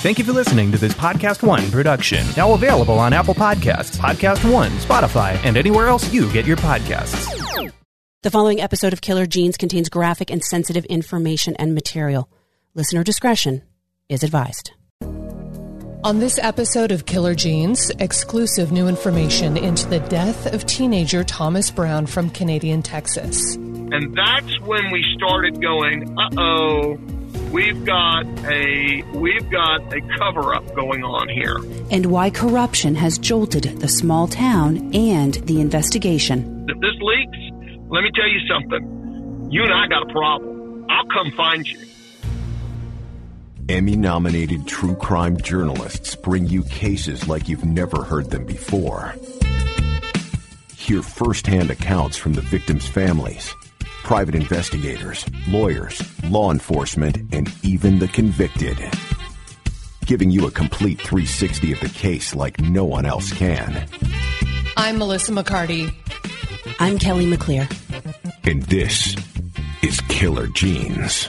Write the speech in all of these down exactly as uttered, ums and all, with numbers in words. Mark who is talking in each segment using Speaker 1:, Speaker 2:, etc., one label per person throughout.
Speaker 1: Thank you for listening to this Podcast One production. Now available on Apple Podcasts, Podcast One, Spotify, and anywhere else you get your podcasts.
Speaker 2: The following episode of Killer Genes contains graphic and sensitive information and material. Listener discretion is advised.
Speaker 3: On this episode of Killer Genes, exclusive new information into the death of teenager Thomas Brown from Canadian Texas.
Speaker 4: And that's when we started going, uh-oh, we've got a we've got a cover-up going on here.
Speaker 2: And why corruption has jolted the small town and the investigation.
Speaker 4: If this leaks, let me tell you something. You and I got a problem. I'll come find you.
Speaker 5: Emmy-nominated true crime journalists bring you cases like you've never heard them before. Hear first-hand accounts from the victims' families, private investigators, lawyers, law enforcement, and even the convicted. Giving you a complete three sixty of the case like no one else can.
Speaker 3: I'm Melissa McCarty.
Speaker 2: I'm Kelly McClear.
Speaker 5: And this is Killer Genes.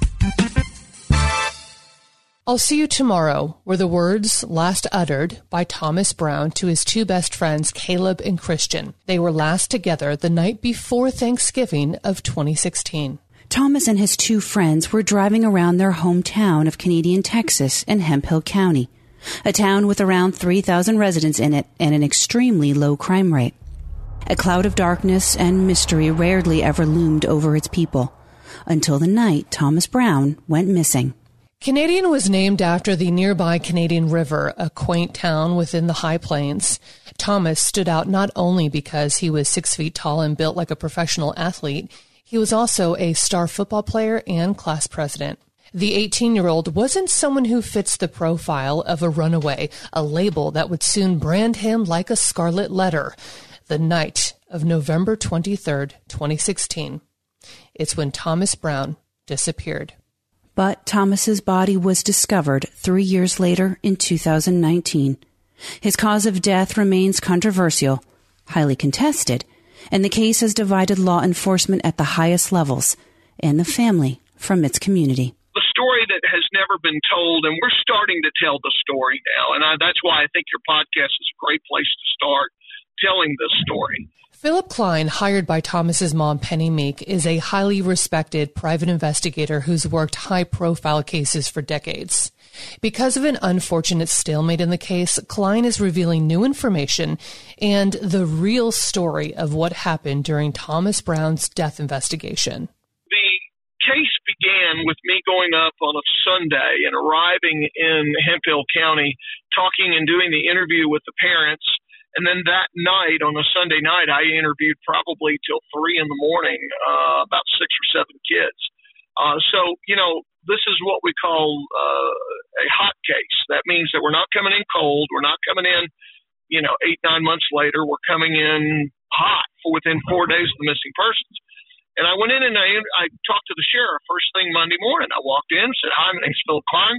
Speaker 3: I'll see you tomorrow were the words last uttered by Thomas Brown to his two best friends, Caleb and Christian. They were last together the night before Thanksgiving of twenty sixteen.
Speaker 2: Thomas and his two friends were driving around their hometown of Canadian Texas in Hemphill County, a town with around three thousand residents in it and an extremely low crime rate. A cloud of darkness and mystery rarely ever loomed over its people, until the night Thomas Brown went missing.
Speaker 3: Canadian was named after the nearby Canadian River, a quaint town within the High Plains. Thomas stood out not only because he was six feet tall and built like a professional athlete, he was also a star football player and class president. The eighteen-year-old wasn't someone who fits the profile of a runaway, a label that would soon brand him like a scarlet letter. The night of November twenty-third, twenty sixteen. It's when Thomas Brown disappeared.
Speaker 2: But Thomas's body was discovered three years later in two thousand nineteen. His cause of death remains controversial, highly contested, and the case has divided law enforcement at the highest levels and the family from its community.
Speaker 4: The story that has never been told, and we're starting to tell the story now, and I, that's why I think your podcast is a great place to start telling this story.
Speaker 3: Philip Klein, hired by Thomas's mom, Penny Meek, is a highly respected private investigator who's worked high-profile cases for decades. Because of an unfortunate stalemate in the case, Klein is revealing new information and the real story of what happened during Thomas Brown's death investigation.
Speaker 4: The case began with me going up on a Sunday and arriving in Hemphill County, talking and doing the interview with the parents. And then that night, on a Sunday night, I interviewed probably till three in the morning, uh, about six or seven kids. Uh, so, you know, this is what we call uh, a hot case. That means that we're not coming in cold. We're not coming in, you know, eight, nine months later. We're coming in hot for within four days of the missing persons. And I went in and I, I talked to the sheriff first thing Monday morning. I walked in, said, "Hi, my name's Philip Klein.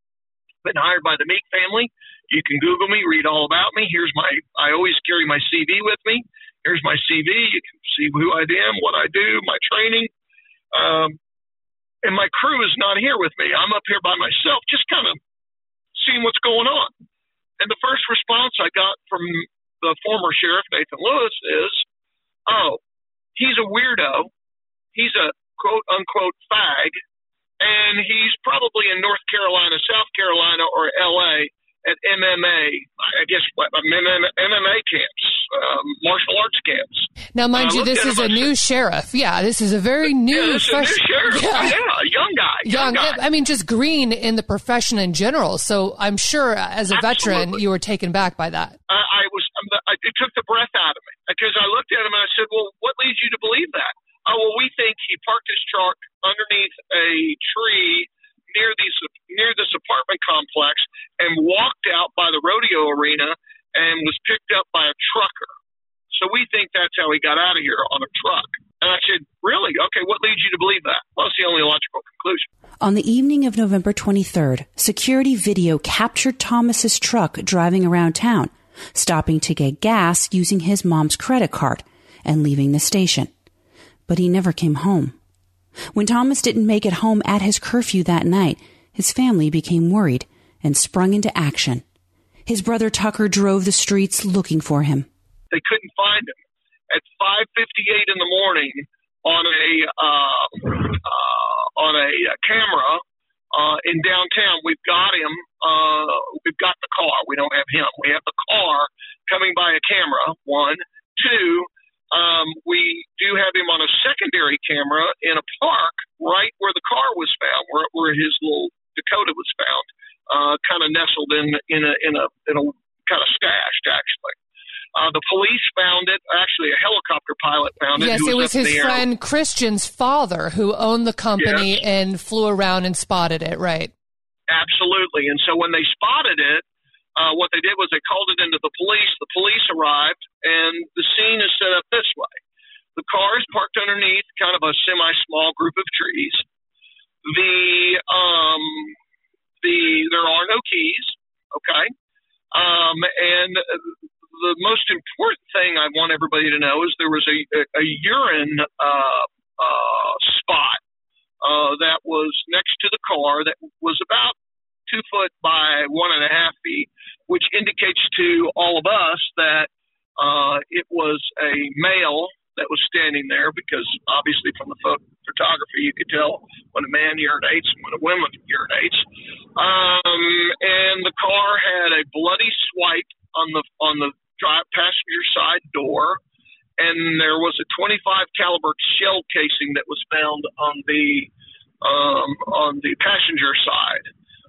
Speaker 4: Been hired by the Meek family. You can Google me, read all about me. Here's my, I always carry my C V with me. Here's my C V. You can see who I am, what I do, my training. Um, and my crew is not here with me. I'm up here by myself, just kind of seeing what's going on." And the first response I got from the former sheriff, Nathan Lewis, is, "Oh, he's a weirdo. He's a quote unquote fag. And he's probably in North Carolina, South Carolina, or L A at M M A, I guess, M M A camps, um, martial arts camps."
Speaker 3: Now, mind you, this is a new sheriff. Yeah, this is a very new,
Speaker 4: yeah, this
Speaker 3: fresh,
Speaker 4: is a new sheriff.
Speaker 3: Yeah.
Speaker 4: yeah, a young guy. Young,
Speaker 3: young
Speaker 4: guy.
Speaker 3: I mean, just green in the profession in general. So I'm sure, as a
Speaker 4: Absolutely.
Speaker 3: veteran, you were taken back by that.
Speaker 4: I, I was. I, it took the breath out of me because I looked at him and I said, "Well, what leads you to believe that?" "Oh, well, we think he parked his truck underneath a tree near these near this apartment complex and walked out by the rodeo arena and was picked up by a trucker. So we think that's how he got out of here, on a truck." And I said, "Really? Okay, what leads you to believe that?" Well, it's the only logical conclusion.
Speaker 2: On the evening of November twenty-third, security video captured Thomas's truck driving around town, stopping to get gas using his mom's credit card and leaving the station. But he never came home. When Thomas didn't make it home at his curfew that night, his family became worried and sprung into action. His brother Tucker drove the streets looking for him.
Speaker 4: They couldn't find him. At five fifty-eight in the morning on a uh, uh, on a camera uh, in downtown, we've got him. Uh, we've got the car. We don't have him. We have the car coming by a camera, one. Two, um, we do have him on a secondary camera in a park right where the car was found, where, where his little Dakota was found, uh, kind of nestled in in a in a in a kind of stashed actually. Uh, the police found it. Actually, a helicopter pilot found it.
Speaker 3: Yes, it was his friend Christian's father who owned the company yes. and flew around and spotted it. Right.
Speaker 4: Absolutely. And so when they spotted it, uh, what they did was they called it into the police. The police arrived, and the scene is set up this way. The car is parked underneath kind of a semi-small group of trees. The um, the there are no keys. Okay. Um, and the most important thing I want everybody to know is there was a, a, a urine uh, uh, spot uh, that was next to the car that was about two foot by one and a half feet, which indicates to all of us that uh, it was a male that was standing there, because obviously from the photo- photography you could tell when a man urinates and when a woman urinates. Um, and the car had a bloody swipe on the on the drive passenger side door, and there was a twenty-five caliber shell casing that was found on the um, on the passenger side.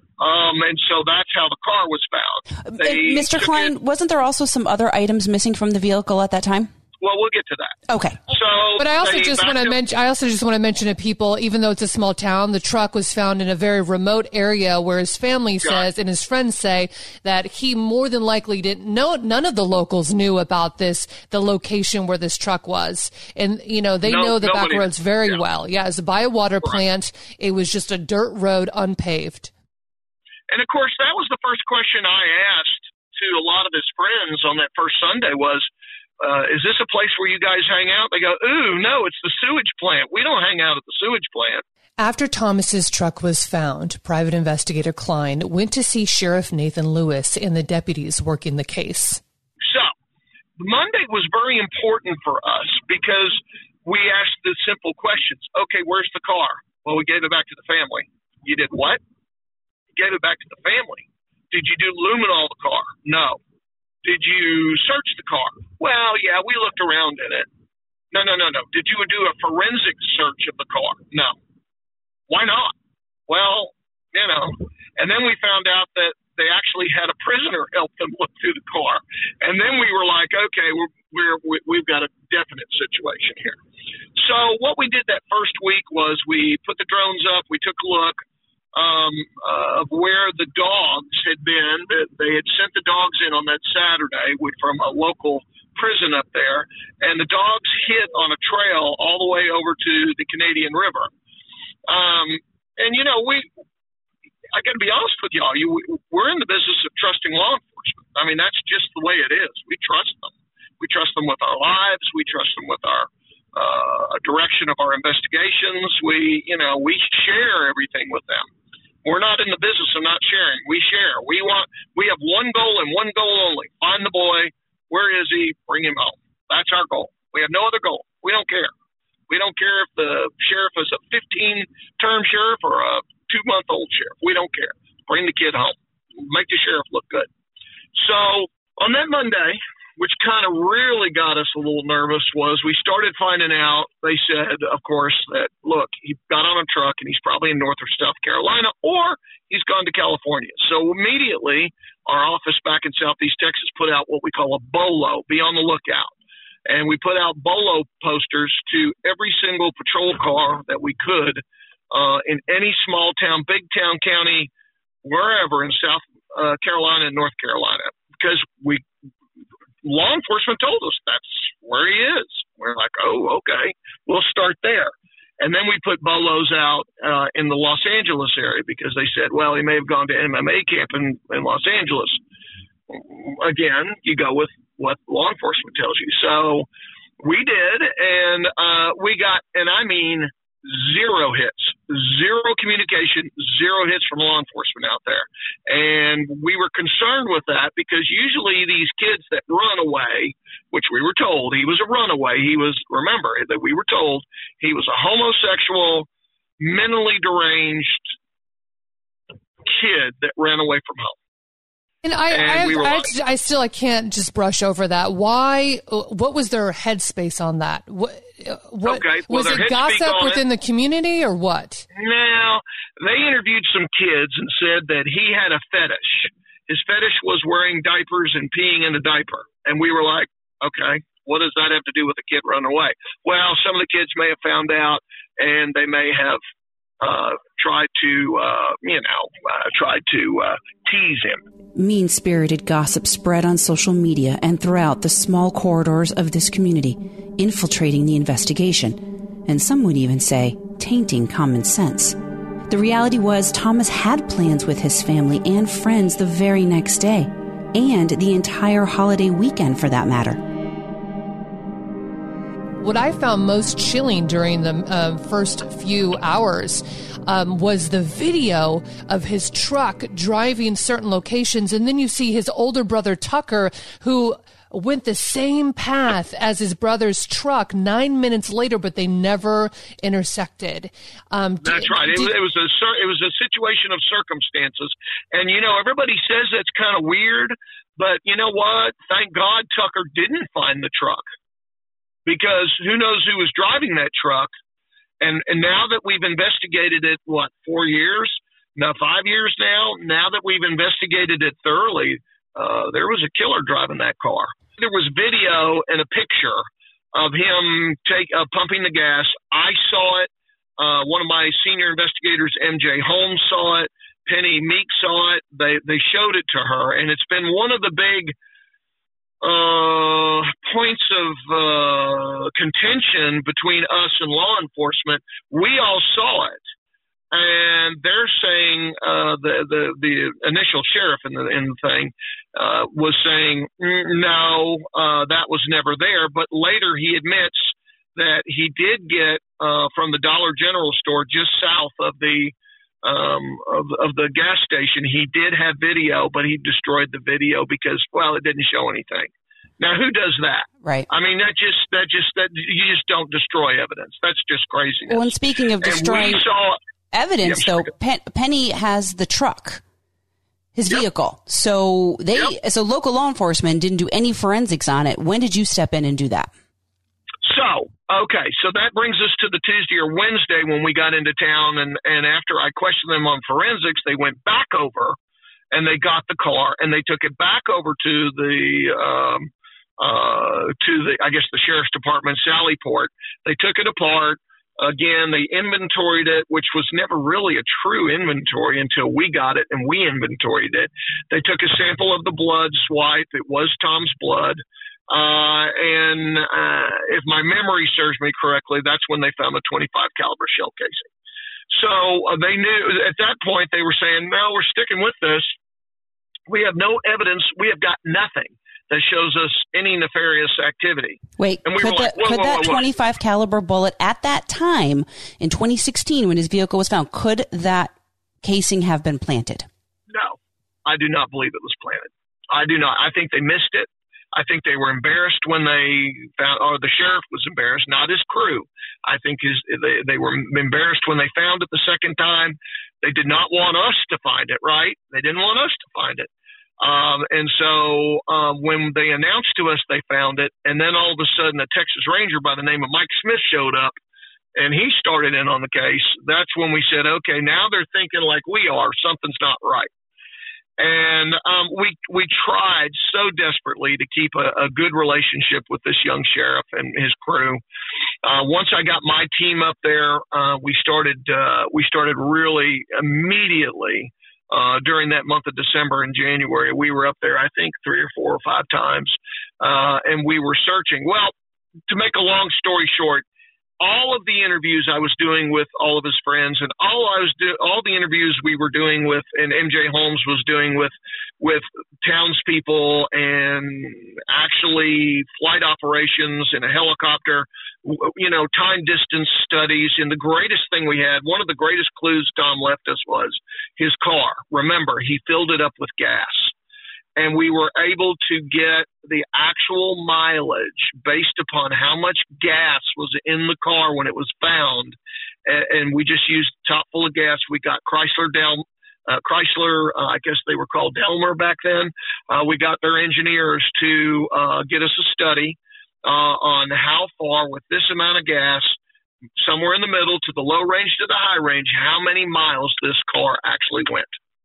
Speaker 4: Um, and so that's how the car was found. They
Speaker 2: Mister Klein, it, wasn't there also some other items missing from the vehicle at that time?
Speaker 4: Well, we'll get to that.
Speaker 2: Okay.
Speaker 4: So,
Speaker 3: but I also just want to mention. I also just want to mention to people, even though it's a small town, the truck was found in a very remote area where his family says and his friends say that he more than likely didn't know. None of the locals knew about this, the location where this truck was, and you know they no, know the back roads very yeah. well. Yeah, it's a biowater plant. It was just a dirt road, unpaved.
Speaker 4: And of course, that was the first question I asked to a lot of his friends on that first Sunday was, Uh, is this a place where you guys hang out? They go, ooh, no, it's the sewage plant. We don't hang out at the sewage plant.
Speaker 3: After Thomas's truck was found, Private Investigator Klein went to see Sheriff Nathan Lewis and the deputies working the case.
Speaker 4: So, Monday was very important for us because we asked the simple questions. Okay, where's the car? Well, we gave it back to the family. You did what? You gave it back to the family. Did you do luminol the car? No. Did you search the car? Well, yeah, we looked around in it. No, no, no, no. Did you do a forensic search of the car? No. Why not? Well, you know, and then we found out that they actually had a prisoner help them look through the car. And then we were like, okay, we're, we're, we've got a definite situation here. So what we did that first week was we put the drones up, we took a look. Um, uh, of where the dogs had been. They had sent the dogs in on that Saturday from a local prison up there, and the dogs hit on a trail all the way over to the Canadian River. Um, and, you know, we, I got to be honest with y'all, you, we're in the business of trusting law enforcement. I mean, that's just the way it is. We trust them. We trust them with our lives. We trust them with our uh, direction of our investigations. We, you know, we share everything with them. We're not in the business of not sharing. We share. We want. We have one goal and one goal only. Find the boy. Where is he? Bring him home. That's our goal. We have no other goal. We don't care. We don't care if the sheriff is a fifteen-term sheriff or a two-month-old sheriff. We don't care. Bring the kid home. Make the sheriff look good. So on that Monday, which kind of really got us a little nervous, was we started finding out, they said, of course, that, look, he got on a truck and he's probably in North or South Carolina, or he's gone to California. So immediately our office back in Southeast Texas put out what we call a BOLO, be on the lookout. And we put out BOLO posters to every single patrol car that we could uh, in any small town, big town, county, wherever in South uh, Carolina and North Carolina, because we law enforcement told us that's where he is. We're like, oh, okay, we'll start there. And then we put BOLOs out uh, in the Los Angeles area because they said, well, he may have gone to M M A camp in, in Los Angeles. Again, you go with what law enforcement tells you. So we did, and uh, we got, and I mean zero hits zero communication, zero hits from law enforcement out there. And we were concerned with that because usually these kids that run away, which we were told he was a runaway, he was, remember that we were told he was a homosexual, mentally deranged kid that ran away from home.
Speaker 3: And I,
Speaker 4: and
Speaker 3: I,
Speaker 4: we
Speaker 3: I,
Speaker 4: like,
Speaker 3: I still, I can't just brush over that. Why? What was their headspace on that? What? What
Speaker 4: okay. well,
Speaker 3: was it? Gossip within
Speaker 4: it,
Speaker 3: the community, or what?
Speaker 4: Now they interviewed some kids and said that he had a fetish. His fetish was wearing diapers and peeing in a diaper, and we were like, okay, what does that have to do with a kid running away? Well, some of the kids may have found out, and they may have uh, tried to, uh, you know, uh, tried to uh, tease him.
Speaker 2: Mean-spirited gossip spread on social media and throughout the small corridors of this community, infiltrating the investigation, and some would even say tainting common sense. The reality was Thomas had plans with his family and friends the very next day, and the entire holiday weekend for that matter.
Speaker 3: What I found most chilling during the uh, first few hours um, was the video of his truck driving certain locations. And then you see his older brother, Tucker, who went the same path as his brother's truck nine minutes later, but they never intersected. Um,
Speaker 4: that's right. It, it was a it was a situation of circumstances. And, you know, everybody says that's kind of weird. But you know what? Thank God Tucker didn't find the truck. Because who knows who was driving that truck. And and now that we've investigated it, what, four years? No, five years now? Now that we've investigated it thoroughly, uh, there was a killer driving that car. There was video and a picture of him take uh, pumping the gas. I saw it. Uh, one of my senior investigators, M J Holmes, saw it. Penny Meek saw it. They, they showed it to her. And it's been one of the big Uh, points of uh, contention between us and law enforcement. We all saw it, and they're saying uh, the the the initial sheriff in the in the thing uh, was saying no, uh, that was never there. But later he admits that he did get uh, from the Dollar General store just south of the Um, of, of the gas station. He did have video, but he destroyed the video because, well, it didn't show anything. Now, who does that?
Speaker 2: Right.
Speaker 4: I mean, that just, that just, that you just don't destroy evidence. That's just craziness.
Speaker 2: Well, and speaking of destroying
Speaker 4: saw,
Speaker 2: evidence,
Speaker 4: yeah,
Speaker 2: though, Pen- Penny has the truck, his
Speaker 4: yep.
Speaker 2: vehicle. So they,
Speaker 4: yep.
Speaker 2: so local law enforcement didn't do any forensics on it. When did you step in and do that?
Speaker 4: So, okay, so that brings us to the Tuesday or Wednesday when we got into town, and, and after I questioned them on forensics, they went back over and they got the car and they took it back over to the, um, uh, to the, I guess the Sheriff's Department, Sallyport. They took it apart. Again, they inventoried it, which was never really a true inventory until we got it and we inventoried it. They took a sample of the blood swipe. It was Tom's blood. Uh, and, uh, if my memory serves me correctly, that's when they found the twenty-five caliber shell casing. So uh, they knew at that point, they were saying, no, we're sticking with this. We have no evidence. We have got nothing that shows us any nefarious activity.
Speaker 2: Wait,
Speaker 4: and we
Speaker 2: could,
Speaker 4: were
Speaker 2: the,
Speaker 4: like, whoa,
Speaker 2: could
Speaker 4: whoa,
Speaker 2: that
Speaker 4: whoa, whoa.
Speaker 2: twenty-five caliber bullet at that time in twenty sixteen when his vehicle was found, could that casing have been planted?
Speaker 4: No, I do not believe it was planted. I do not. I think they missed it. I think they were embarrassed when they found, or the sheriff was embarrassed, not his crew. I think his, they, they were embarrassed when they found it the second time. They did not want us to find it, right? They didn't want us to find it. Um, and so um, when they announced to us they found it, and then all of a sudden a Texas Ranger by the name of Mike Smith showed up, and he started in on the case, that's when we said, okay, now they're thinking like we are. Something's not right. And um, we we tried so desperately to keep a, a good relationship with this young sheriff and his crew. Uh, once I got my team up there, uh, we started uh, we started really immediately uh, during that month of December and January. We were up there, I think, three or four or five times, uh, and we were searching. Well, to make a long story short, all of the interviews I was doing with all of his friends, and all I was do, all the interviews we were doing with, and M J Holmes was doing with, with townspeople and actually flight operations in a helicopter, you know, time distance studies. And the greatest thing we had, one of the greatest clues Tom left us was his car. Remember, he filled it up with gas. And we were able to get the actual mileage based upon how much gas was in the car when it was found. And, and we just used top full of gas. We got Chrysler Del, uh, Chrysler, uh, I guess they were called Delmer back then. Uh, we got their engineers to uh, get us a study uh, on how far with this amount of gas, somewhere in the middle to the low range to the high range, how many miles this car actually went.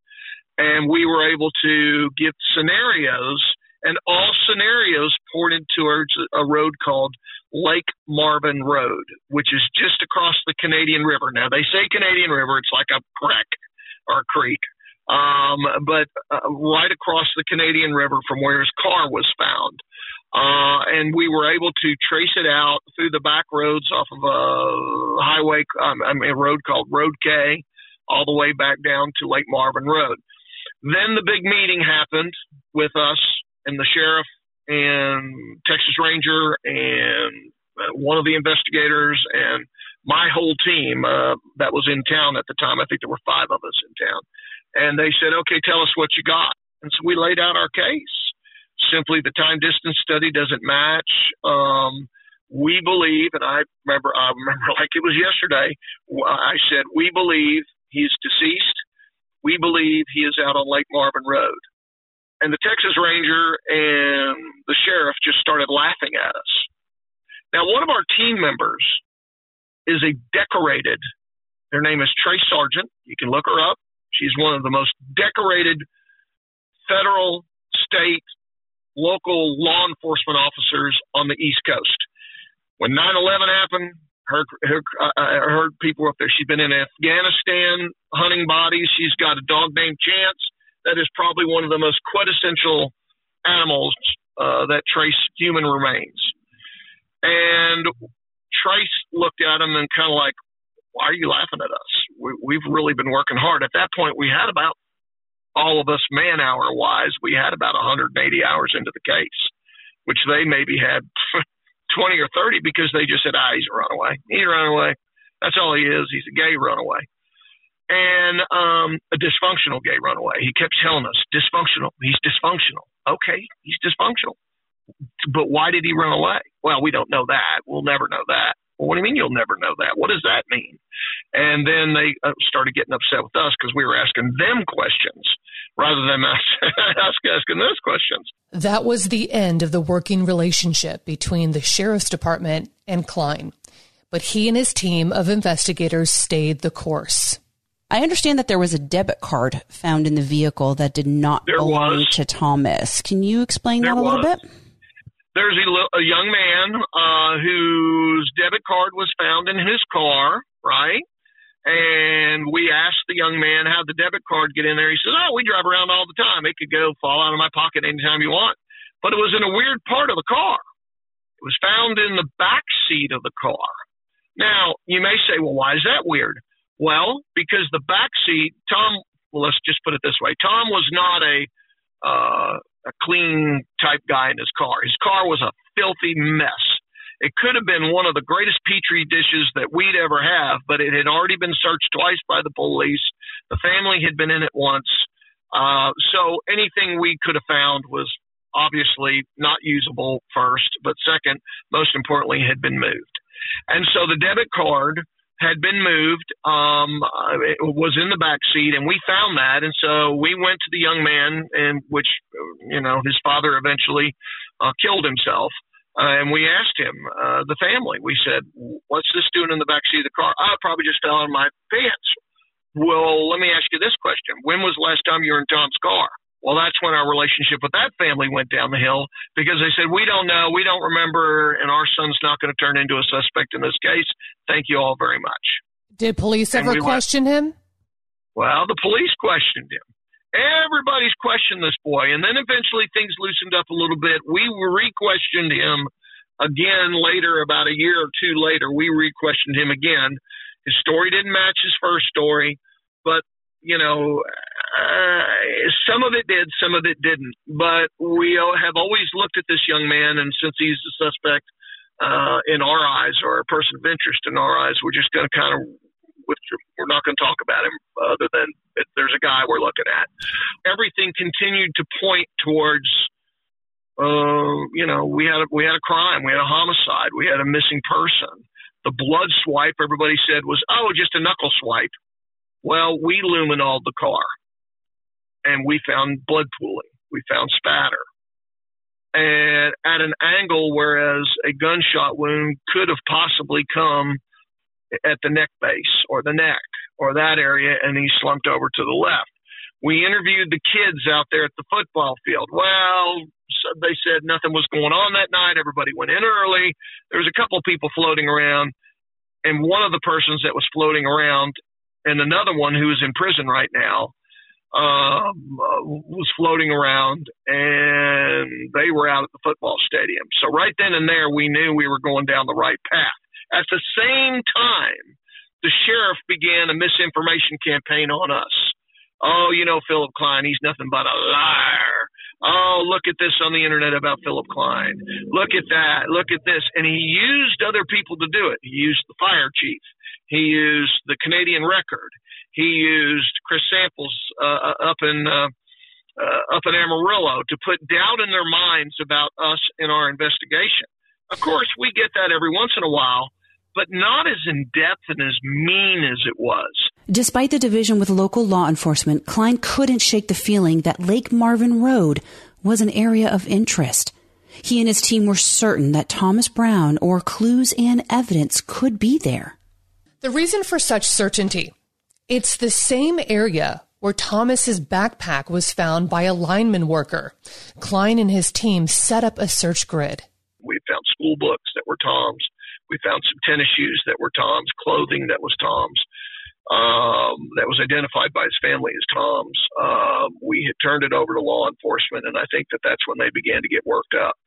Speaker 4: And we were able to get scenarios, and all scenarios pointed towards a road called Lake Marvin Road, which is just across the Canadian River. Now, they say Canadian River, it's like a creek or a creek, um, but uh, right across the Canadian River from where his car was found. Uh, and we were able to trace it out through the back roads off of a highway, um, I mean, a road called Road K, all the way back down to Lake Marvin Road. Then the big meeting happened with us and the sheriff and Texas Ranger and one of the investigators and my whole team uh, that was in town at the time. I think there were five of us in town. And they said, okay, tell us what you got. And so we laid out our case. Simply the time distance study doesn't match. Um, we believe, and I remember, I remember like it was yesterday, I said, we believe he's deceased. We believe he is out on Lake Marvin Road. And the Texas Ranger and the sheriff just started laughing at us. Now, one of our team members is a decorated, her name is Trace Sargent. You can look her up. She's one of the most decorated federal, state, local law enforcement officers on the East Coast. When nine eleven happened, Her, her, I heard people up there. She's been in Afghanistan hunting bodies. She's got a dog named Chance that is probably one of the most quintessential animals uh, that trace human remains. And Trace looked at him and kind of like, why are you laughing at us? We, we've really been working hard. At that point, we had about, all of us man-hour wise, we had about one hundred eighty hours into the case, which they maybe had twenty or thirty because they just said, ah, he's a runaway. He's a runaway. That's all he is. He's a gay runaway. And um, a dysfunctional gay runaway. He kept telling us, dysfunctional. He's dysfunctional. Okay, he's dysfunctional. But why did he run away? Well, we don't know that. We'll never know that. Well, what do you mean you'll never know that? What does that mean? And then they uh, started getting upset with us because we were asking them questions rather than us asking those questions.
Speaker 3: That was the end of the working relationship between the sheriff's department and Klein. But he and his team of investigators stayed the course.
Speaker 2: I understand that there was a debit card found in the vehicle that did not
Speaker 4: there
Speaker 2: belong
Speaker 4: was.
Speaker 2: to Thomas. Can you explain
Speaker 4: there
Speaker 2: that a
Speaker 4: was.
Speaker 2: little bit?
Speaker 4: There's a, a young man uh, whose debit card was found in his car, right? And we asked the young man how the debit card get in there. He says, oh, we drive around all the time. It could go fall out of my pocket anytime you want. But it was in a weird part of the car. It was found in the back seat of the car. Now, you may say, well, why is that weird? Well, because the back seat, Tom, well, let's just put it this way. Tom was not a, uh, a clean type guy in his car. His car was a filthy mess. It could have been one of the greatest Petri dishes that we'd ever have, but it had already been searched twice by the police. The family had been in it once. Uh, so anything we could have found was obviously not usable first, but second, most importantly, had been moved. And so the debit card had been moved, um, it was in the back seat, and we found that. And so we went to the young man, and which, you know, his father eventually uh, killed himself. Uh, and we asked him, uh, the family, we said, what's this doing in the back seat of the car? Oh, it probably just fell out of my pants. Well, let me ask you this question. When was the last time you were in Tom's car? Well, that's when our relationship with that family went down the hill because they said, we don't know, we don't remember, and our son's not going to turn into a suspect in this case. Thank you all very much.
Speaker 3: Did police ever we question went, him?
Speaker 4: Well, the police questioned him. Everybody's questioned this boy, and then eventually things loosened up a little bit. We re-questioned him Again, later, about a year or two later, we re-questioned him again. His story didn't match his first story, but, you know, uh, some of it did, some of it didn't. But we have always looked at this young man, and since he's a suspect uh, in our eyes, or a person of interest in our eyes, we're just going to kind of, we're not going to talk about him other than there's a guy we're looking at. Everything continued to point towards, uh, you know, we had a, we had a crime, we had a homicide, we had a missing person. The blood swipe, everybody said, was, oh, just a knuckle swipe. Well, we luminoled the car, and we found blood pooling. We found spatter. And at an angle, whereas a gunshot wound could have possibly come at the neck base or the neck or that area, and he slumped over to the left. We interviewed the kids out there at the football field. Well, so they said nothing was going on that night. Everybody went in early. There was a couple of people floating around, and one of the persons that was floating around and another one who is in prison right now um, uh, was floating around, and they were out at the football stadium. So right then and there, we knew we were going down the right path. At the same time, the sheriff began a misinformation campaign on us. Oh, you know, Philip Klein, he's nothing but a liar. Oh, look at this on the internet about Philip Klein. Look at that. Look at this. And he used other people to do it. He used the fire chief. He used the Canadian Record. He used Chris Samples uh, up in uh, uh, up in Amarillo to put doubt in their minds about us in our investigation. Of course, we get that every once in a while, but not as in-depth and as mean as it was.
Speaker 2: Despite the division with local law enforcement, Klein couldn't shake the feeling that Lake Marvin Road was an area of interest. He and his team were certain that Thomas Brown or clues and evidence could be there.
Speaker 3: The reason for such certainty, it's the same area where Thomas's backpack was found by a lineman worker. Klein and his team set up a search grid.
Speaker 4: We found school books that were Tom's. We found some tennis shoes that were Tom's, clothing that was Tom's, um, that was identified by his family as Tom's. Um, we had turned it over to law enforcement, and I think that that's when they began to get worked up.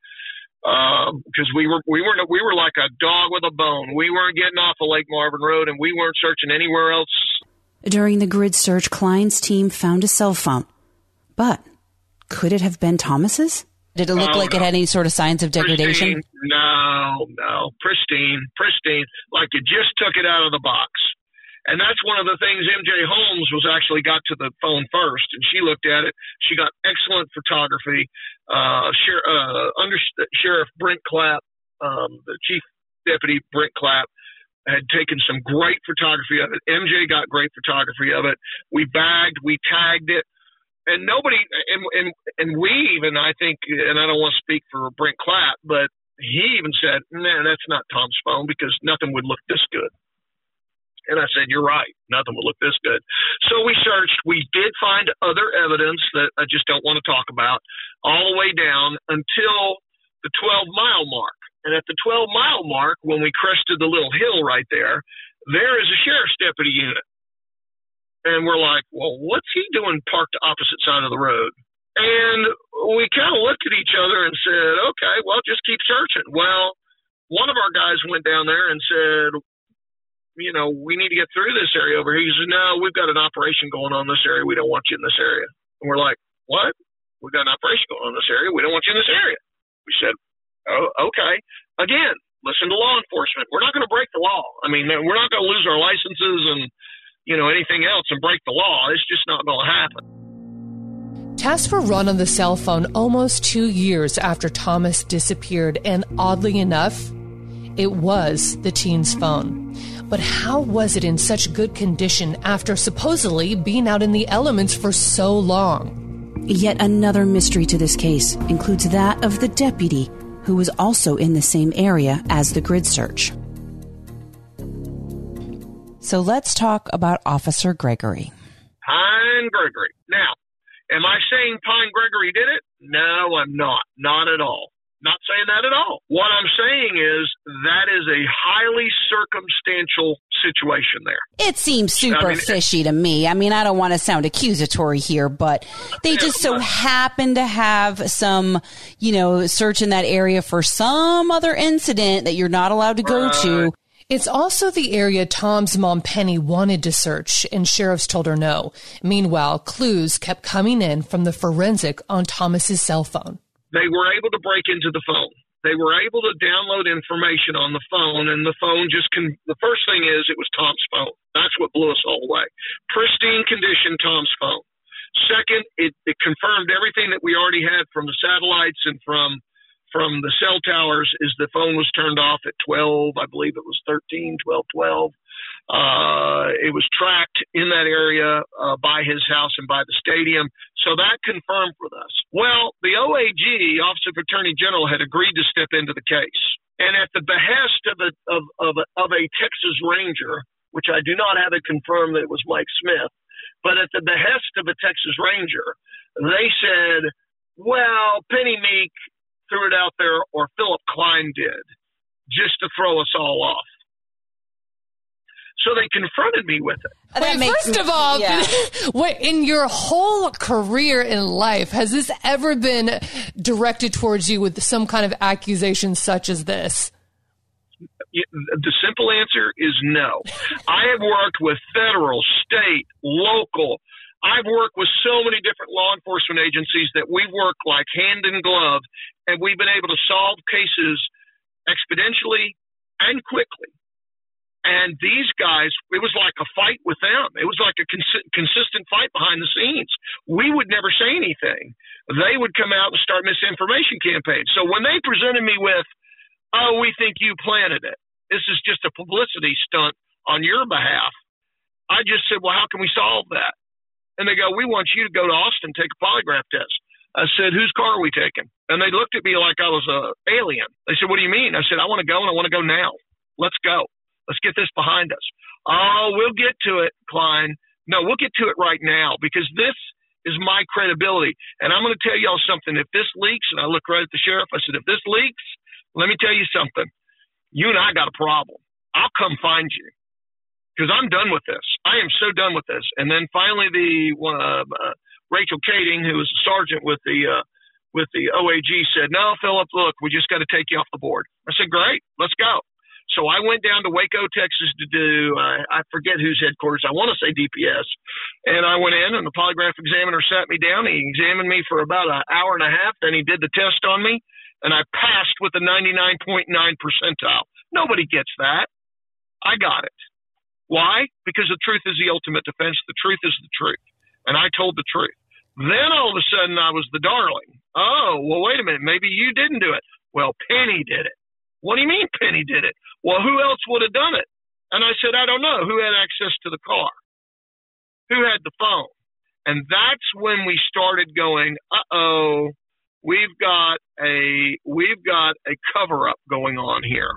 Speaker 4: Um, because we were we weren't we were like a dog with a bone. We weren't getting off of Lake Marvin Road, and we weren't searching anywhere else.
Speaker 2: During the grid search, Klein's team found a cell phone, but could it have been Thomas's? Did it look oh, like no. it had any sort of signs of degradation?
Speaker 4: Pristine. No, no, pristine, pristine, like you just took it out of the box. And that's one of the things M J Holmes was actually got to the phone first, and she looked at it. She got excellent photography. Uh, Sher- uh, under Sheriff Brent Clapp, um, the Chief Deputy Brent Clapp, had taken some great photography of it. M J got great photography of it. We bagged, we tagged it, and nobody, and and and we even, I think, and I don't want to speak for Brent Clapp, but he even said, "Man, that's not Tom's phone because nothing would look this good." And I said, you're right. Nothing will look this good. So we searched. We did find other evidence that I just don't want to talk about all the way down until the twelve-mile mark. And at the twelve-mile mark, when we crested the little hill right there, there is a sheriff's deputy unit. And we're like, well, what's he doing parked the opposite side of the road? And we kind of looked at each other and said, okay, well, just keep searching. Well, one of our guys went down there and said, you know, we need to get through this area over here. He says, no, we've got an operation going on in this area. We don't want you in this area. And we're like, what? We've got an operation going on in this area. We don't want you in this area. We said, oh, okay. Again, listen to law enforcement. We're not going to break the law. I mean, we're not going to lose our licenses and, you know, anything else and break the law. It's just not going to happen.
Speaker 3: Tests were run on the cell phone almost two years after Thomas disappeared, and oddly enough, it was the teen's phone. But how was it in such good condition after supposedly being out in the elements for so long?
Speaker 2: Yet another mystery to this case includes that of the deputy who was also in the same area as the grid search. So let's talk about Officer Gregory.
Speaker 4: Pine Gregory. Now, am I saying Pine Gregory did it? No, I'm not. Not at all. Not saying that at all. What I'm saying is that is a highly circumstantial situation there.
Speaker 2: It seems super I mean, fishy to me. I mean, I don't want to sound accusatory here, but they just so happen to have some, you know, search in that area for some other incident that you're not allowed to go right. to.
Speaker 3: It's also the area Tom's mom, Penny, wanted to search, and sheriffs told her no. Meanwhile, clues kept coming in from the forensic on Thomas's cell phone.
Speaker 4: They were able to break into the phone. They were able to download information on the phone, and the phone just con- – the first thing is it was Tom's phone. That's what blew us all away. Pristine condition Tom's phone. Second, it, it confirmed everything that we already had from the satellites and from from the cell towers is the phone was turned off at twelve. I believe it was thirteen, twelve, twelve. Uh, it was tracked in that area uh, by his house and by the stadium. So that confirmed with us. Well, the O A G, Office of Attorney General, had agreed to step into the case. And at the behest of a, of, of a, of a Texas Ranger, which I do not have it confirmed that it was Mike Smith, but at the behest of a Texas Ranger, they said, well, Penny Meek threw it out there, or Philip Klein did, just to throw us all off. So they confronted me with it.
Speaker 3: Wait, first me, of all, yeah. Wait, in your whole career in life, has this ever been directed towards you with some kind of accusation such as this?
Speaker 4: The simple answer is no. I have worked with federal, state, local. I've worked with so many different law enforcement agencies that we work like hand in glove, and we've been able to solve cases exponentially and quickly. And these guys, it was like a fight with them. It was like a cons- consistent fight behind the scenes. We would never say anything. They would come out and start misinformation campaigns. So when they presented me with, oh, we think you planted it, this is just a publicity stunt on your behalf, I just said, well, how can we solve that? And they go, we want you to go to Austin, take a polygraph test. I said, whose car are we taking? And they looked at me like I was an alien. They said, what do you mean? I said, I want to go, and I want to go now. Let's go. Let's get this behind us. Oh, we'll get to it, Klein. No, we'll get to it right now, because this is my credibility. And I'm going to tell y'all something. If this leaks, and I look right at the sheriff, I said, if this leaks, let me tell you something. You and I got a problem. I'll come find you, because I'm done with this. I am so done with this. And then finally the uh, uh, Rachel Kading, who was a sergeant with the uh, with the O A G, said, no, Philip, look, we just got to take you off the board. I said, great, let's go. So I went down to Waco, Texas to do, uh, I forget whose headquarters, I want to say D P S. And I went in, and the polygraph examiner sat me down. He examined me for about an hour and a half. Then he did the test on me, and I passed with a ninety-nine point nine percentile. Nobody gets that. I got it. Why? Because the truth is the ultimate defense. The truth is the truth. And I told the truth. Then all of a sudden I was the darling. Oh, well, wait a minute. Maybe you didn't do it. Well, Penny did it. What do you mean Penny did it? Well, who else would have done it? And I said, I don't know. Who had access to the car? Who had the phone? And that's when we started going, uh-oh, we've got a we've got a cover-up going on here.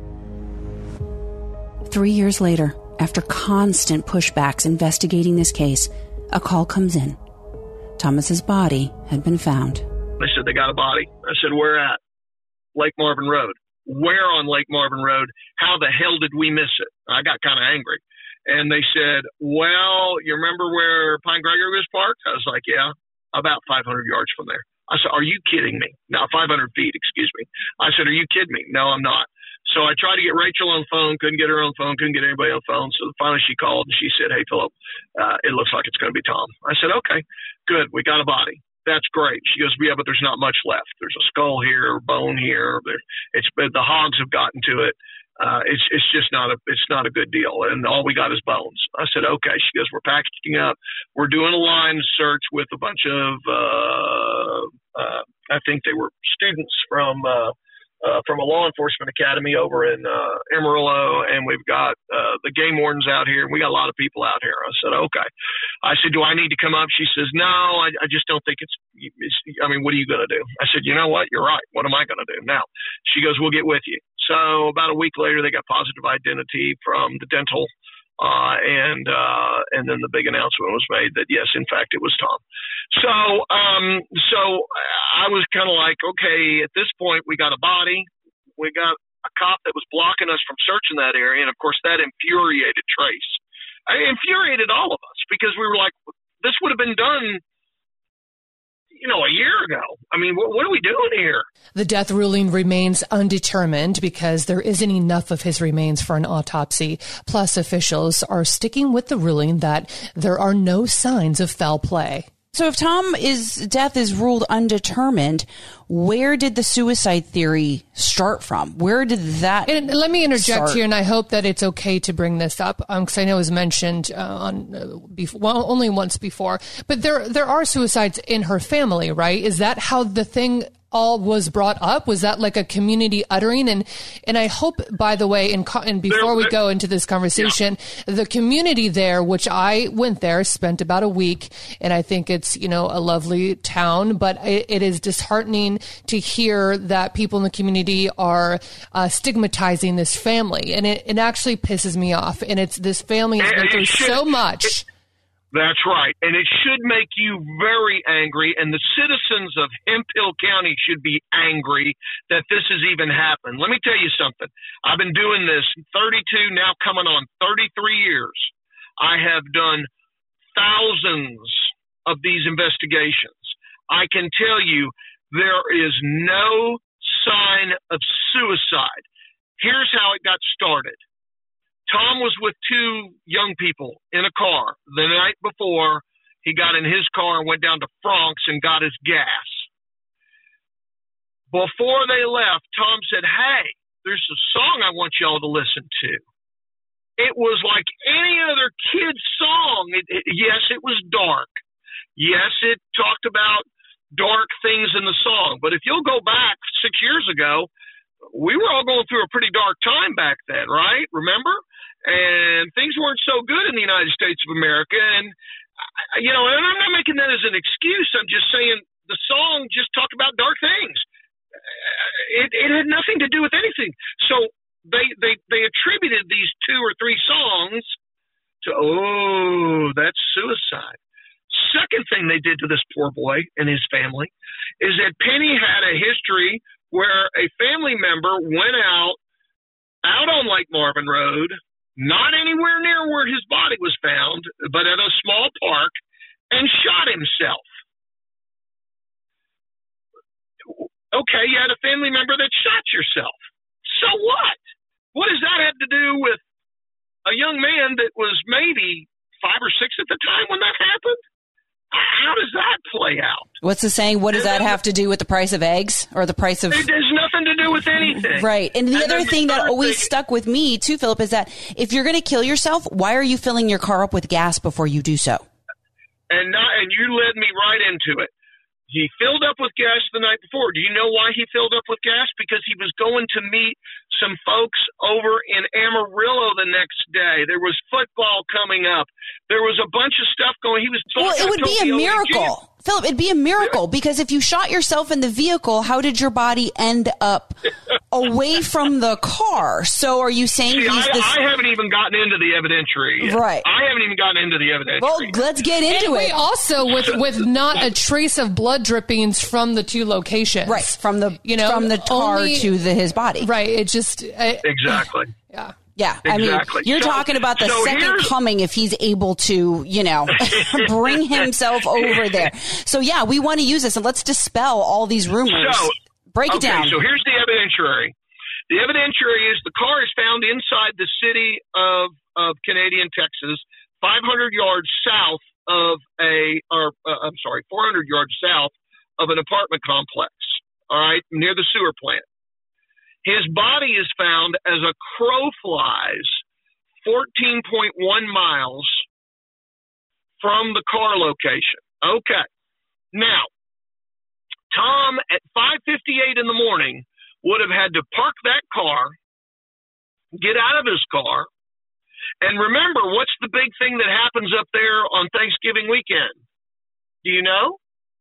Speaker 2: Three years later, after constant pushbacks investigating this case, a call comes in. Thomas's body had been found.
Speaker 4: They said they got a body. I said, where at? Lake Marvin Road. Where on Lake Marvin Road? How the hell did we miss it? I got kind of angry. And they said, well, you remember where Pine Gregory was parked? I was like, yeah, about five hundred yards from there. I said, are you kidding me? No, five hundred feet, excuse me. I said, are you kidding me? No, I'm not. So I tried to get Rachel on the phone, couldn't get her on the phone, couldn't get anybody on the phone. So finally she called and she said, hey, Philip, uh, it looks like it's going to be Tom. I said, okay, good. We got a body. That's great. She goes, yeah, but there's not much left. There's a skull here, a bone here. There, it's the hogs have gotten to it. Uh, it's it's just not a it's not a good deal, and all we got is bones. I said, okay. She goes, we're packaging up. We're doing a line search with a bunch of uh, uh, I think they were students from uh, uh, from a law enforcement academy over in uh, Amarillo, and we've got uh, the game wardens out here. We got a lot of people out here. I said, okay. I said, do I need to come up? She says, no, I, I just don't think it's, it's, I mean, what are you going to do? I said, you know what? You're right. What am I going to do now? She goes, we'll get with you. So about a week later, they got positive identity from the dental, uh, and uh, and then the big announcement was made that, yes, in fact, it was Tom. So um, so I was kind of like, okay, at this point, we got a body. We got a cop that was blocking us from searching that area. And, of course, that infuriated Trace. It infuriated all of us because we were like, this would have been done, you know, a year ago. I mean, what, what are we doing here?
Speaker 3: The death ruling remains undetermined because there isn't enough of his remains for an autopsy. Plus, officials are sticking with the ruling that there are no signs of foul play.
Speaker 2: So if Tom's death is ruled undetermined, where did the suicide theory start from? Where did that
Speaker 3: And let me interject
Speaker 2: start?
Speaker 3: here, and I hope that it's okay to bring this up, because um, I know it was mentioned uh, on uh, before, well, only once before. But there there are suicides in her family, right? Is that how the thing all was brought up? Was that like a community uttering? And and I hope, by the way, and, and before we go into this conversation, yeah. the community there, which I went there, spent about a week, and I think it's, you know, a lovely town, but it, it is disheartening to hear that people in the community are uh, stigmatizing this family, and it, it actually pisses me off. And it's this family has been through so much.
Speaker 4: It, That's right. And it should make you very angry. And the citizens of Hemphill County should be angry that this has even happened. Let me tell you something. I've been doing this thirty-two, now coming on thirty-three years. I have done thousands of these investigations. I can tell you there is no sign of suicide. Here's how it got started. Tom was with two young people in a car the night before he got in his car and went down to Frank's and got his gas. Before they left, Tom said, hey, there's a song I want y'all to listen to. It was like any other kid's song. It, it, yes, it was dark. Yes, it talked about dark things in the song. But if you'll go back six years ago, we were all going through a pretty dark time back then, right? Remember? And things weren't so good in the United States of America. And, you know, and I'm not making that as an excuse. I'm just saying the song just talked about dark things. It, it had nothing to do with anything. So they, they, they attributed these two or three songs to, oh, that's suicide. Second thing they did to this poor boy and his family is that Penny had a history where a family member went out, out on Lake Marvin Road, not anywhere near where his body was found, but at a small park, and shot himself. Okay, you had a family member that shot yourself. So what? What does that have to do with a young man that was maybe five or six at the time when that happened? How does that play out?
Speaker 2: What's the saying? What does that have to do with the price of eggs or the price of...
Speaker 4: It has nothing to do with anything.
Speaker 2: Right. And the
Speaker 4: and
Speaker 2: other thing that always
Speaker 4: thing,
Speaker 2: stuck with me too, Philip, is that if you're going to kill yourself, why are you filling your car up with gas before you do so?
Speaker 4: And not, and you led me right into it. He filled up with gas the night before. Do you know why he filled up with gas? Because he was going to meet some folks over in Amarillo the next day. There was football coming up. There was a bunch of stuff going. He was
Speaker 2: Well, it would be a miracle. Philip, it'd be a miracle because if you shot yourself in the vehicle, how did your body end up away from the car? So are you saying
Speaker 4: See,
Speaker 2: he's
Speaker 4: I,
Speaker 2: this...
Speaker 4: I haven't even gotten into the evidentiary yet.
Speaker 2: Right.
Speaker 4: I haven't even gotten into the evidentiary.
Speaker 2: Well, let's get into
Speaker 3: and
Speaker 2: it.
Speaker 3: we also, with with not a trace of blood drippings from the two locations.
Speaker 2: Right, from the
Speaker 3: you know,
Speaker 2: from the car
Speaker 3: only,
Speaker 2: to the, his body.
Speaker 3: Right, it just... I,
Speaker 4: exactly.
Speaker 3: Yeah.
Speaker 2: Yeah,
Speaker 4: Exactly.
Speaker 2: I mean, you're
Speaker 4: so,
Speaker 2: talking about the
Speaker 4: so
Speaker 2: second coming if he's able to, you know, bring himself over there. So, yeah, we want to use this, and let's dispel all these rumors.
Speaker 4: So,
Speaker 2: Break
Speaker 4: okay,
Speaker 2: it down.
Speaker 4: So here's the evidentiary. The evidentiary is the car is found inside the city of, of Canadian, Texas, five hundred yards south of a, or uh, I'm sorry, four hundred yards south of an apartment complex, all right, near the sewer plant. His body is found as a crow flies fourteen point one miles from the car location. Okay. Now, Tom at five fifty-eight in the morning would have had to park that car, get out of his car, and remember, what's the big thing that happens up there on Thanksgiving weekend? Do you know?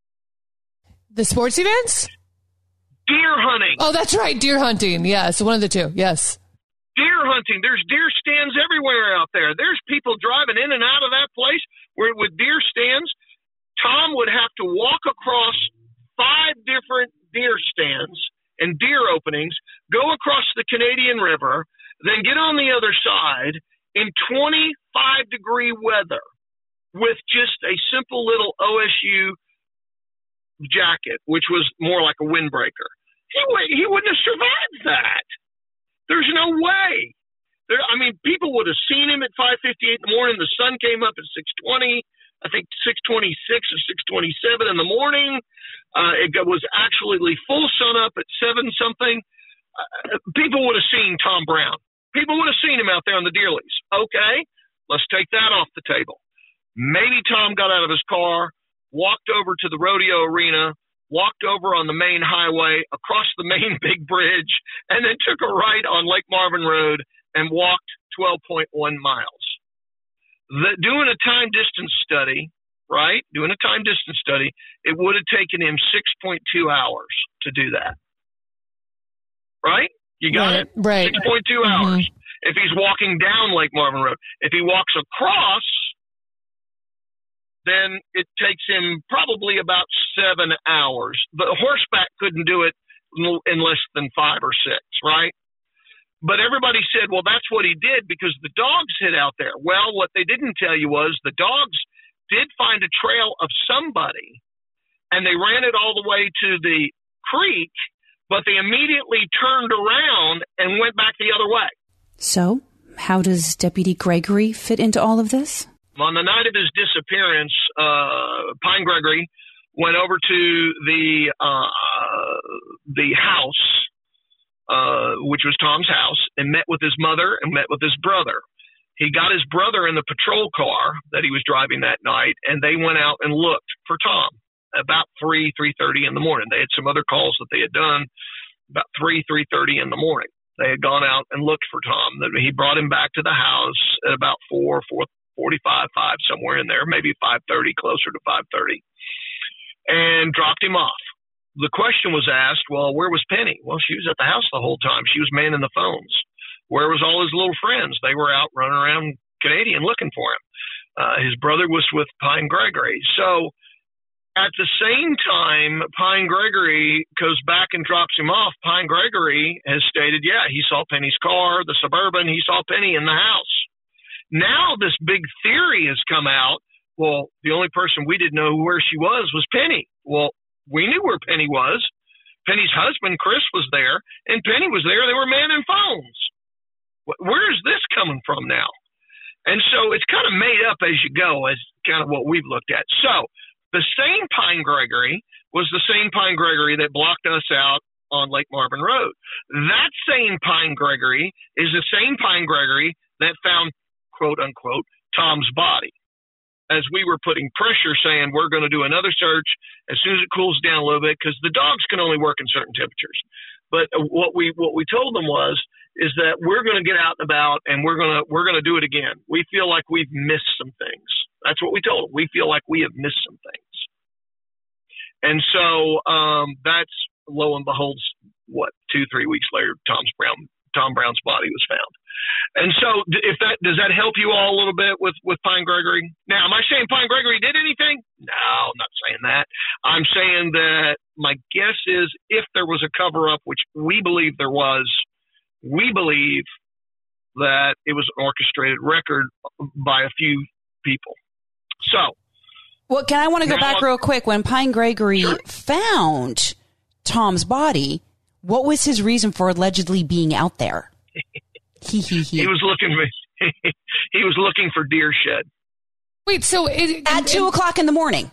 Speaker 3: The sports events?
Speaker 4: Deer hunting.
Speaker 3: Oh, that's right. Deer hunting. Yes, one of the two. Yes.
Speaker 4: Deer hunting. There's deer stands everywhere out there. There's people driving in and out of that place where with deer stands. Tom would have to walk across five different openings, go across the Canadian River, then get on the other side in twenty-five degree weather with just a simple little O S U jacket, which was more like a windbreaker. He, he wouldn't have survived that. There's no way. There, I mean, people would have seen him at five fifty-eight in the morning. The sun came up at six twenty, I think six twenty-six or six twenty-seven in the morning. Uh, it was actually full sun up at seven something. Uh, people would have seen Tom Brown. People would have seen him out there on the Deerleys. Okay, let's take that off the table. Maybe Tom got out of his car, walked over to the rodeo arena, walked over on the main highway, across the main big bridge, and then took a right on Lake Marvin Road and walked twelve point one miles. The, doing a time distance study, right? Doing a time distance study, it would have taken him six point two hours to do that. Right? You got
Speaker 3: right,
Speaker 4: it?
Speaker 3: Right.
Speaker 4: six point two
Speaker 3: mm-hmm.
Speaker 4: hours. If he's walking down Lake Marvin Road. If he walks across, then it takes him probably about seven hours. The horseback couldn't do it in less than five or six, right? But everybody said, well, that's what he did because the dogs hid out there. Well, what they didn't tell you was the dogs did find a trail of somebody, and they ran it all the way to the creek, but they immediately turned around and went back the other way.
Speaker 2: So, how does Deputy Gregory fit into all of this?
Speaker 4: On the night of his disappearance, uh, Pine Gregory went over to the uh, the house, uh, which was Tom's house, and met with his mother and met with his brother. He got his brother in the patrol car that he was driving that night, and they went out and looked for Tom about three, three thirty in the morning. They had some other calls that they had done about three, three thirty in the morning. They had gone out and looked for Tom. He brought him back to the house at about four, four forty-five, five, somewhere in there, maybe five thirty, closer to five thirty, and dropped him off. The question was asked, well, where was Penny? Well, she was at the house the whole time. She was manning the phones. Where was all his little friends? They were out running around Canadian looking for him. Uh, his brother was with Pine Gregory. So at the same time, Pine Gregory goes back and drops him off. Pine Gregory has stated, yeah, he saw Penny's car, the Suburban. He saw Penny in the house. Now this big theory has come out. Well, the only person we didn't know where she was was Penny. Well, we knew where Penny was. Penny's husband, Chris, was there, and Penny was there. They were manning phones. Where is this coming from now? And so it's kind of made up as you go, as kind of what we've looked at. So the same Pine Gregory was the same Pine Gregory that blocked us out on Lake Marvin Road. That same Pine Gregory is the same Pine Gregory that found, quote unquote, Tom's body. As we were putting pressure saying we're going to do another search as soon as it cools down a little bit, because the dogs can only work in certain temperatures. But what we what we told them was is that we're going to get out and about and we're going to we're going to do it again. We feel like we've missed some things. That's what we told them. We feel like we have missed some things. And so um, that's, lo and behold, what, two, three weeks later, Tom's Brown, Tom Brown's body was found. And so if that does that help you all a little bit with, with Pine Gregory? Now, am I saying Pine Gregory did anything? No, I'm not saying that. I'm saying that my guess is if there was a cover-up, which we believe there was, we believe that it was an orchestrated record by a few people. So,
Speaker 2: well, can I want to go
Speaker 4: now,
Speaker 2: back real quick? When Pine Gregory sure. found Tom's body, what was his reason for allegedly being out there? he, he, he.
Speaker 4: he was looking for he was looking for deer shed.
Speaker 3: Wait, so it,
Speaker 2: at
Speaker 3: it,
Speaker 2: two
Speaker 3: it,
Speaker 2: o'clock in the morning?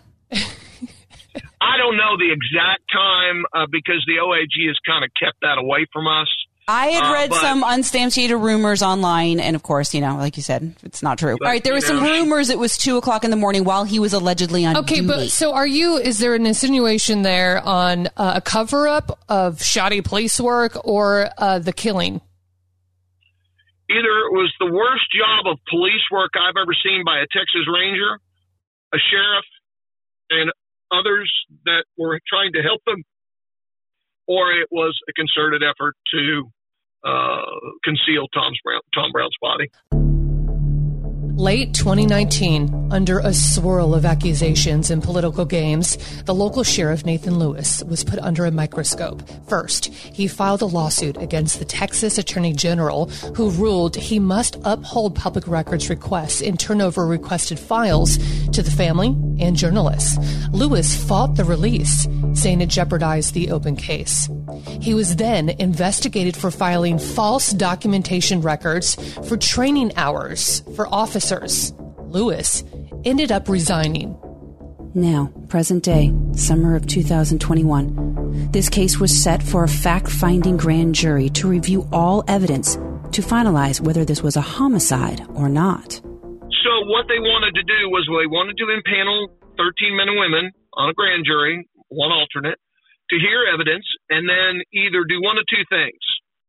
Speaker 4: I don't know the exact time uh, because the O A G has kind of kept that away from us.
Speaker 2: I had
Speaker 4: uh,
Speaker 2: read
Speaker 4: but,
Speaker 2: some unsubstantiated rumors online, and of course, you know, like you said, it's not true.
Speaker 4: But,
Speaker 2: All right, there were some
Speaker 4: know,
Speaker 2: rumors it was two o'clock in the morning while he was allegedly on
Speaker 3: okay,
Speaker 2: duty.
Speaker 3: Okay, but so are you, is there an insinuation there on uh, a cover-up of shoddy police work or uh, the killing?
Speaker 4: Either it was the worst job of police work I've ever seen by a Texas Ranger, a sheriff, and others that were trying to help them, or it was a concerted effort to uh, conceal Tom's Brown, Tom Brown's body.
Speaker 3: Late twenty nineteen, under a swirl of accusations and political games, the local sheriff, Nathan Lewis, was put under a microscope. First, he filed a lawsuit against the Texas Attorney General, who ruled he must uphold public records requests and turn over requested files to the family and journalists. Lewis fought the release, saying it jeopardized the open case. He was then investigated for filing false documentation records for training hours for officers. Lewis ended up resigning.
Speaker 2: Now, present day, summer of two thousand twenty-one. This case was set for a fact-finding grand jury to review all evidence to finalize whether this was a homicide or not.
Speaker 4: So what they wanted to do was they wanted to impanel thirteen men and women on a grand jury, one alternate, to hear evidence and then either do one of two things.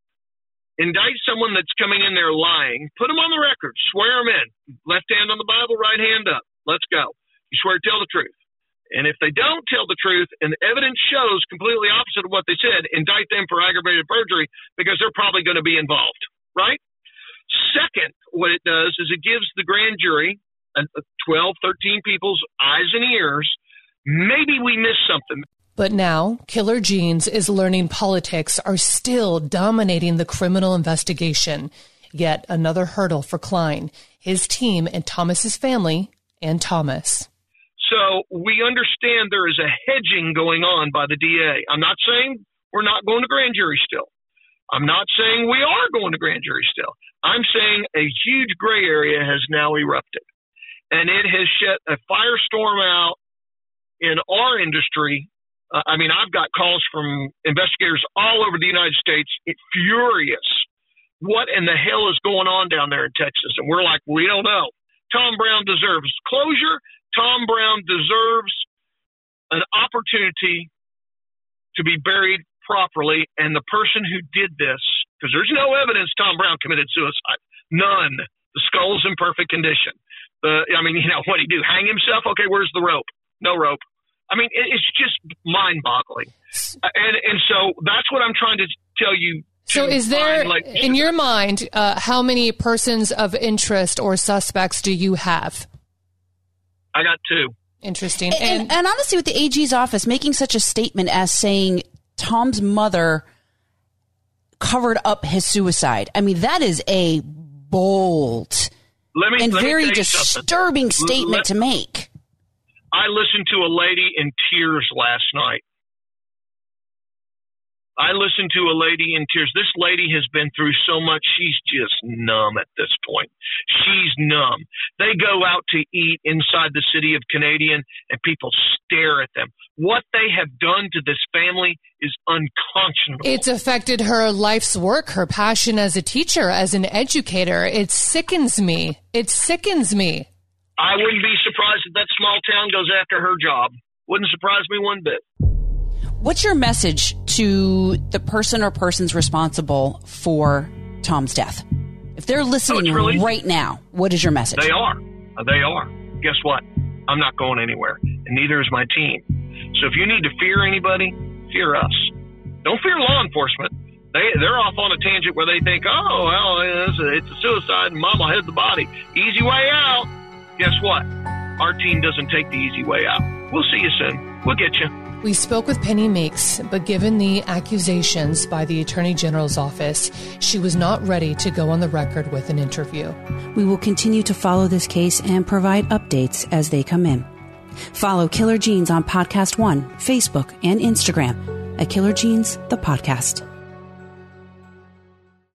Speaker 4: Indict someone that's coming in there lying, put them on the record, swear them in, left hand on the Bible, right hand up, let's go. You swear to tell the truth. And if they don't tell the truth and the evidence shows completely opposite of what they said, indict them for aggravated perjury because they're probably going to be involved, right? Second, what it does is it gives the grand jury, twelve, thirteen people's eyes and ears, maybe we missed something.
Speaker 3: But now, Killer Jeans is learning politics are still dominating the criminal investigation. Yet another hurdle for Klein, his team, and Thomas's family, and Thomas.
Speaker 4: So we understand there is a hedging going on by the D A. I'm not saying we're not going to grand jury still. I'm not saying we are going to grand jury still. I'm saying a huge gray area has now erupted. And it has shed a firestorm out in our industry. Uh, I mean, I've got calls from investigators all over the United States, furious. What in the hell is going on down there in Texas? And we're like, we don't know. Tom Brown deserves closure. Tom Brown deserves an opportunity to be buried properly. And the person who did this, because there's no evidence Tom Brown committed suicide. None. The skull's in perfect condition. The, I mean, you know, what'd he do? Hang himself? Okay, where's the rope? No rope. I mean, it's just mind-boggling. And and so that's what I'm trying to tell you.
Speaker 3: So is there,
Speaker 4: like,
Speaker 3: in your mind, uh, how many persons of interest or suspects do you have?
Speaker 4: I got two.
Speaker 3: Interesting.
Speaker 2: And, and, and honestly, with the A G's office making such a statement as saying Tom's mother covered up his suicide, I mean, that is a bold
Speaker 4: let me,
Speaker 2: and
Speaker 4: let
Speaker 2: very
Speaker 4: me
Speaker 2: disturbing
Speaker 4: something.
Speaker 2: statement
Speaker 4: let,
Speaker 2: to make.
Speaker 4: I listened to a lady in tears last night. I listened to a lady in tears. This lady has been through so much, she's just numb at this point. She's numb. They go out to eat inside the city of Canadian, and people stare at them. What they have done to this family is unconscionable.
Speaker 3: It's affected her life's work, her passion as a teacher, as an educator. It sickens me. It sickens me.
Speaker 4: I wouldn't be surprised if that small town goes after her job. Wouldn't surprise me one bit.
Speaker 2: What's your message to the person or persons responsible for Tom's death? If they're listening oh, really, right now, what is your message?
Speaker 4: They are. They are. Guess what? I'm not going anywhere, and neither is my team. So if you need to fear anybody, fear us. Don't fear law enforcement. They, they're off on a tangent where they think, oh, well, it's a, it's a suicide and mama hid the body. Easy way out. Guess what? Our team doesn't take the easy way out. We'll see you soon. We'll get you.
Speaker 3: We spoke with Penny Meeks, but given the accusations by the Attorney General's office, she was not ready to go on the record with an interview.
Speaker 2: We will continue to follow this case and provide updates as they come in. Follow Killer Jeans on Podcast One, Facebook, and Instagram at Killer Jeans, the podcast.